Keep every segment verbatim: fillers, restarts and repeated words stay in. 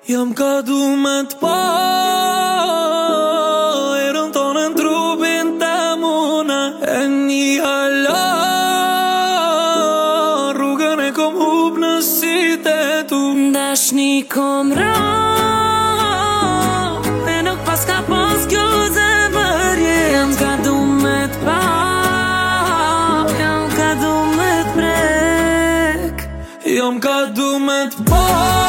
Jam kadu me t'pa, erën tonë në trupin të muna. E një hala, rrugën e kom hup në sytë e tu. Dashni kom ra, e nuk pas ka pas kjo zemërje. Jam kadu me t'pa, jam kadu me t'prek. Jam kadu me t'pa,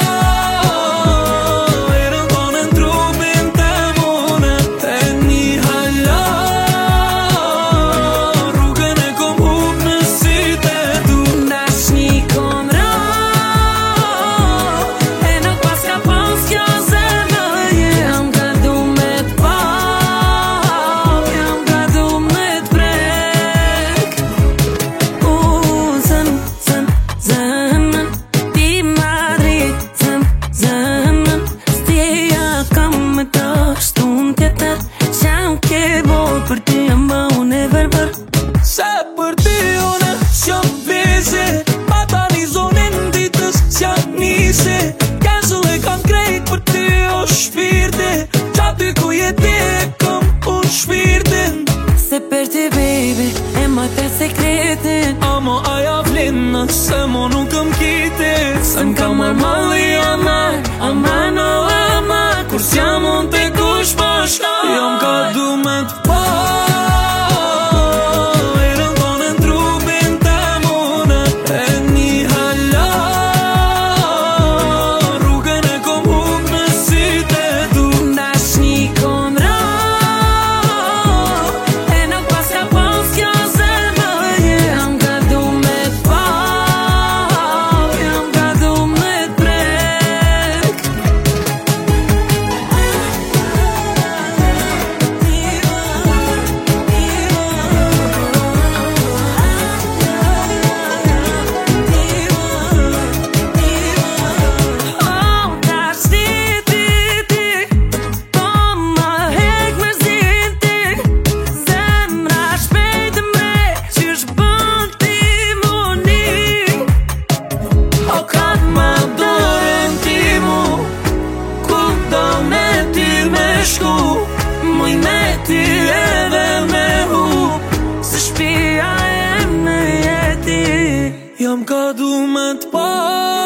për ty jam ba unë e verber. Se për ty unë s'jam vese, pa ta një zonin ditës s'jam nise. Kasull e kam krejt për ty o shpirti, qa ty ku jeti e kam unë shpirtin. Se për ty baby e ma të sekretin, amo aja vlinna se mo nuk këm kiti. Se m'ka mar malli amar, amar no amar, kur s'jam unë të kush pa shka. Jam kadu me t'pa, muj me ty edhe me hup, se shpia e me jeti. Jam kadu me t'pa,